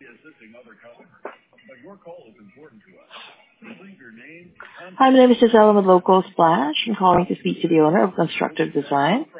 Hi, my name is Giselle with Local Splash. I'm calling to speak to the owner of Constructive Design.